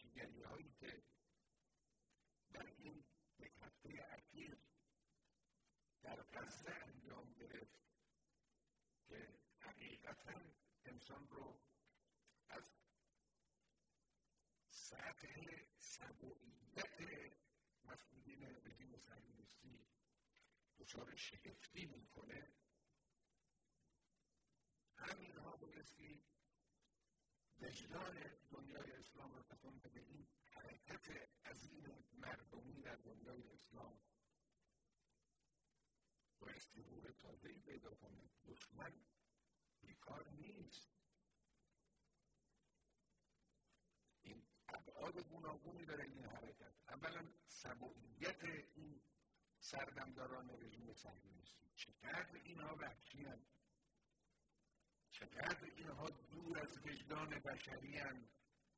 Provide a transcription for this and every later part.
نگری‌هایی که در این یک هفته اخیر در غزه انجام گرفت که حقیقتاً انسان رو از سطح سبوعیت مسئولین رژیم صهیونیستی دچار شگفتی میکنه، همینها بایستی وجدان دنیای اسلام رو تکان بده. این حرکت عظیم مردمی در دنیای اسلام بایستی روح تازه‌ای پیدا کنه. دشمن بیکار نیست. این ابعاد گوناگونی داره این حرکت. اولا سبوعیت این سردمداران رژیم صهیونیستی، چقدر اینها وحشی‌اند، چقدر اینها دور از وجدان بشری‌اند.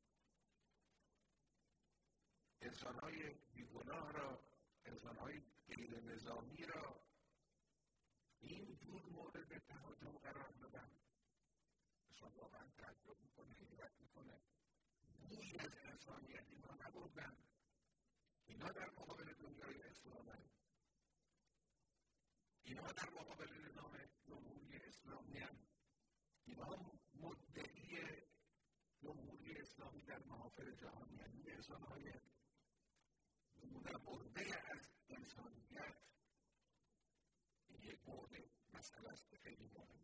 انسان‌های بیگناه را، انسان‌های غیر نظامی را این جور مورد تهاجم قرار دادن. انسان واقعا تعجب میکنه، حیرت میکنه. بویی از انسانیت اینها نبردن. اینها در مقابل دنیای اسلام، اینها در مقابل نظام جمهوری اسلامی هم. اینها مدعی جمهوری اسلامی در محافل جهانی هم. این انسان‌های نبرده از انسانیت. این یک مورد مسئله است که خیلی مهمه.